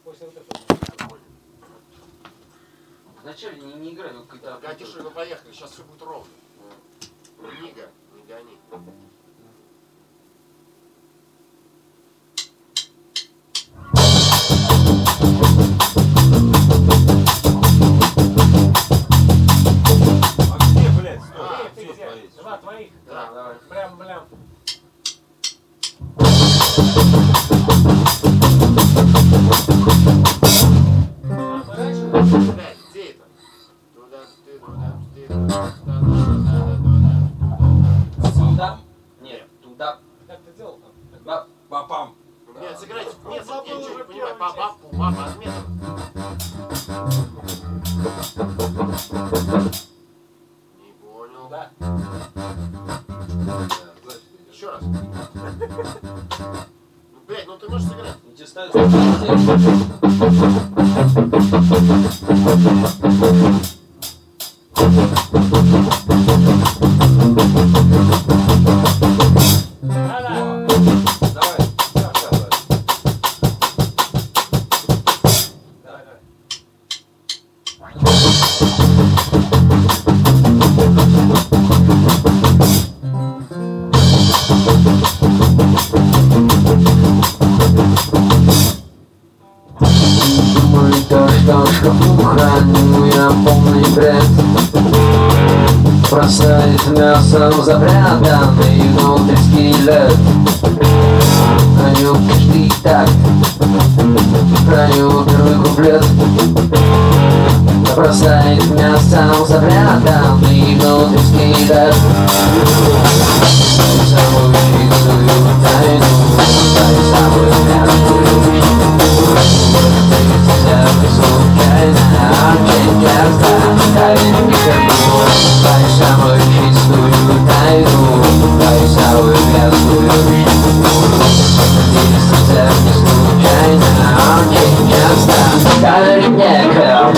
После вот этого. Вначале не играй, ну когда... Катиши, ну поехали, сейчас все будет ровно. Нига, не гони. А где, блядь, стой? Ты Все где? твои. Два твоих. Да, давай. Прям. Блядь, где это? Туда? Нет, туда. Как ты делал там? Бапам. Нет, сыграйте в метр, Забыл я ничего не уже понимаю. первую часть. Баба, метр. Не понял. Да. Еще раз. Ну, блядь, ну ты можешь сыграть. Не тебе ставят. Да. Давай. Давай. Думаю, то, что в шкафу храню я полный бред. Бросает мясом запрятанный внутрь скелет. Храню каждый такт, храню первый куплет. Бросает мясом запрятанный внутрь скелет. Самую чистую тайну, самую мягкую. Случайно, очень часто тает никому. Дай самую чистую тайну, дай самую грязную. Совсем не случайно, очень часто тает никому.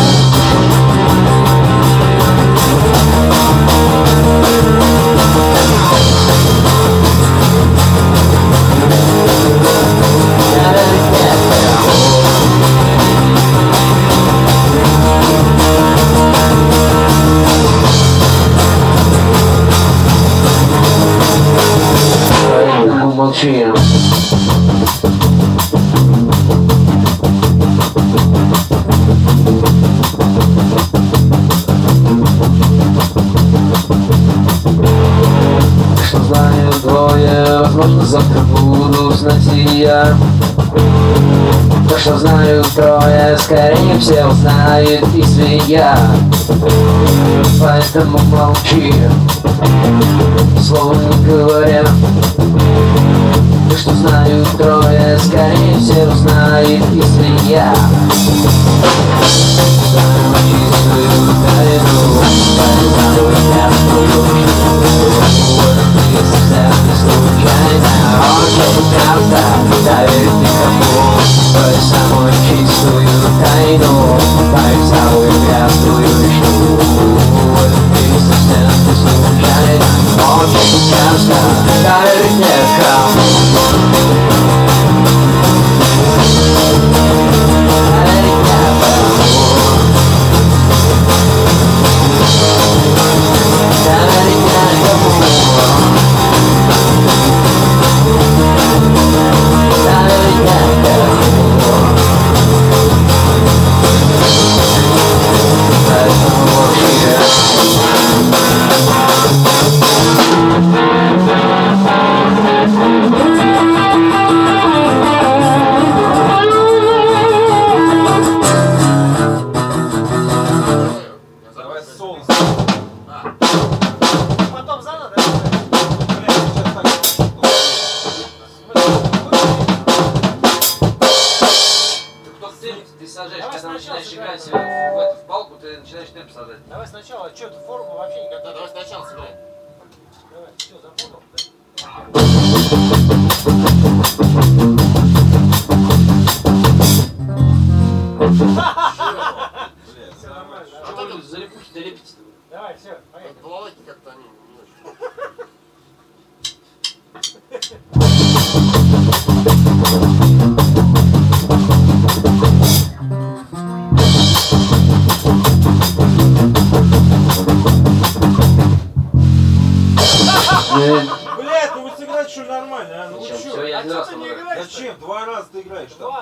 Молчим. Что знаю двое, возможно завтра буду знать и я. То, что знаю трое, скорее всего знает и свинья. Поэтому молчи, слова не говоря. То, что знаю трое, скорее всего знает и свинья. Самую чистую тайну, самую мягкую. Совсем не случайно, очень часто дает никому. Дай самую чистую тайну, дай самую грязную ты совсем не случайно, очень часто дает никому. Давай солнце. Потом заново, да? Блядь, сейчас так. Кто целится, ты сажаешь, Давай когда сначала начинаешь сыграем. играть в палку, ты начинаешь темп сажать. Давай сначала. Что, ты форму вообще никак. Да, давай сначала сыграем. Давай, все, запомнил? Да? Блядь, Все нормально, да? А то Вы залипухи долепите. Давай, все, поехали. балалайки как-то они не очень.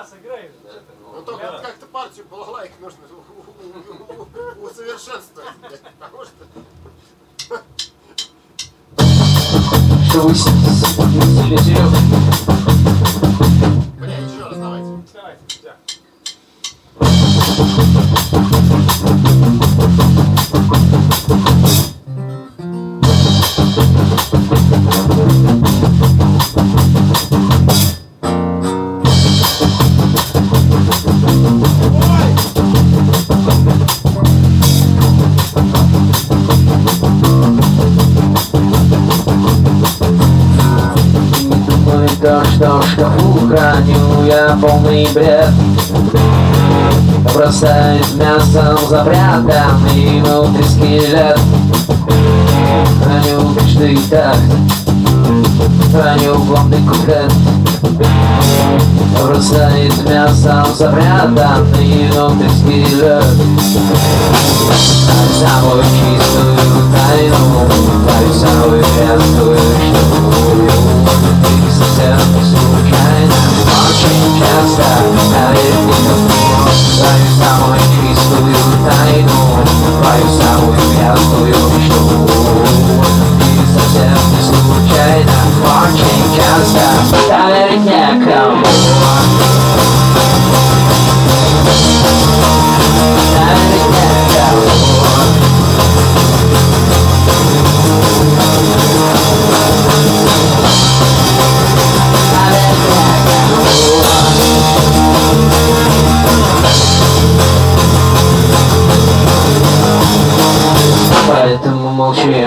Да, сыграй. Ну только как-то партию балалайк нужно усовершенствовать, блядь, потому что... Что вы себе, Серега? Бля, еще раз давайте. Давайте, да. То, что в шкафу храню я полный бред. Бросаюсь мясом запрятанный внутри скелет. Храню каждый такт, храню главный куплет. Бросает мясом запрятанный внутри скелет. Знаю самую чистую тайну, знаю самую грязную штуку. Совсем не случайно, очень часто, наверняка вперед. Знаю самую чистую тайну, твою самую грязную штуку. И совсем не случайно, очень часто, наверняка поэтому молчи.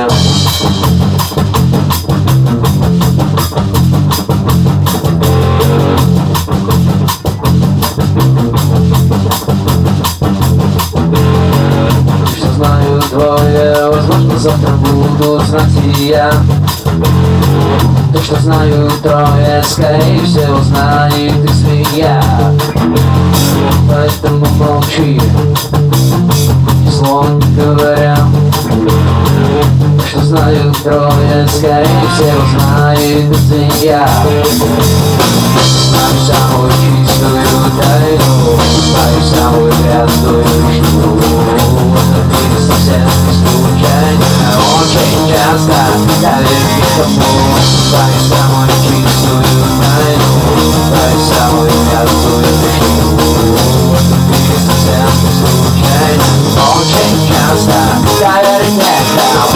Что знаю двое, возможно завтра буду знать и я. То, что знаю трое, скорее всего знает и свинья. Поэтому молчи, ни слова не говоря. Что знаю трое, скорее всего знает и свинья. Знаю самую чистую тайну, знаю самую грязную штуку. И совсем не случайно, очень часто, наверняка кому. Знаю самую чистую тайну, знаю самую грязную штуку. И совсем не случайно, очень часто, наверняка.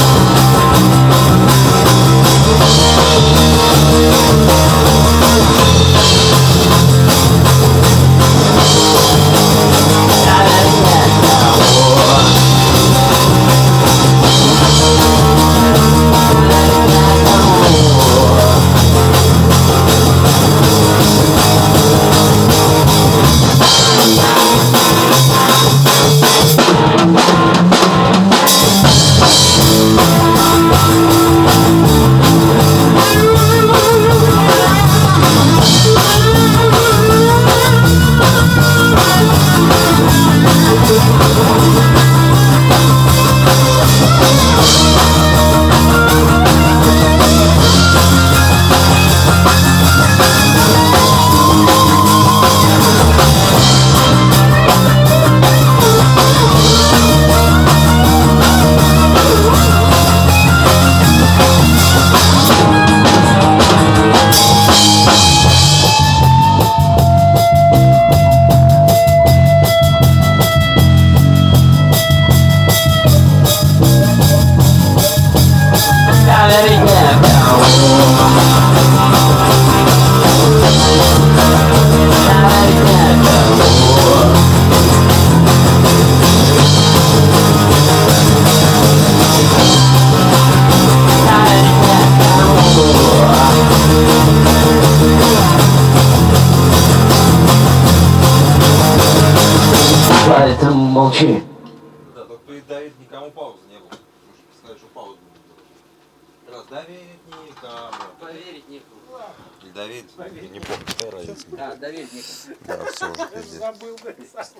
Поэтому молчи. Да, только и Давид никому паузы не было. Можешь сказать, что паузу не было. Раз Давид никому. Поверить некому. Или Давид, не помню, какая разница. Да, доверить некому. Да, все уже пиздец. Забыл, да.